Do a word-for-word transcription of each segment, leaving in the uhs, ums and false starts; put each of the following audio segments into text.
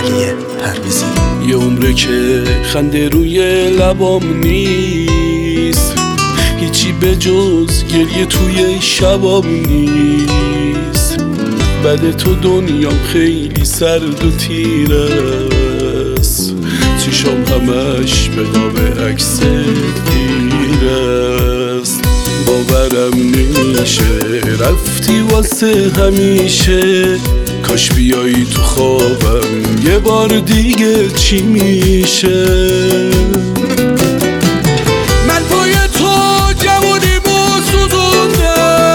علی پرویزی. یه عمره که خنده روی لبام نیست، هیچی به جز گریه توی شبام نیست. بعد تو دنیام خیلی سرد و تیره است، چشام همش به قاب عکس دیره است. باورم نمیشه رفتی واسه همیشه، کاش بیایی تو خوابم یه بار دیگه چی میشه. من پای تو جوونیمو سوزوندم،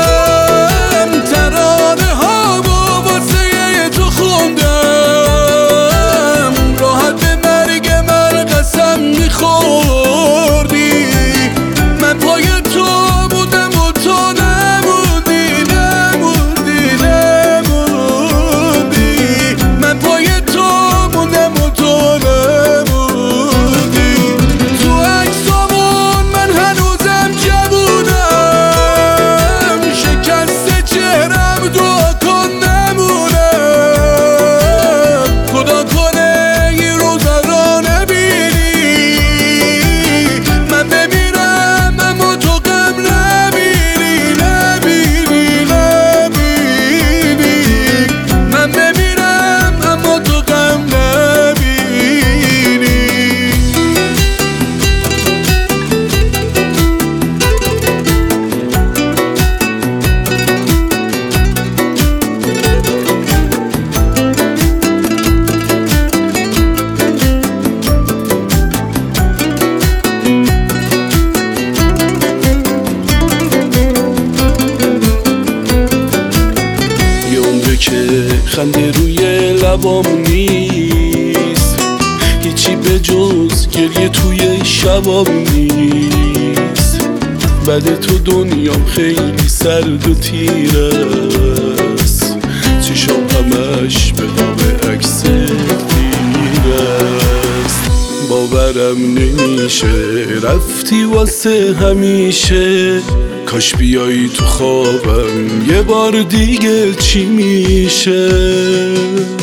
ترانه هامو واسه تو خوندم، راحت به مرگ من قسم میخوردی. من پای تو بودم و تو نموندی نموندی نموندی. من پای تو موندم و تو نموندی. تو عکسامون من هنوزم جوونم، شکست چهرم دعا کن نمونم. خدا کنه این روزا را نبینی، من بمیرم اما تو غم نبینی نبینی نبینی. من بمیرم اما تو غم نبینی. یه عمره که خنده روی لبام نیست، هیچی به جز گریه توی شبام نیست. بعد تو دنیام خیلی سرد و تیره است، چشام همش به قاب عکس دیره است. باورم نمیشه رفتی واسه همیشه، کاش بیایی تو خوابم یه بار دیگه چی میشه.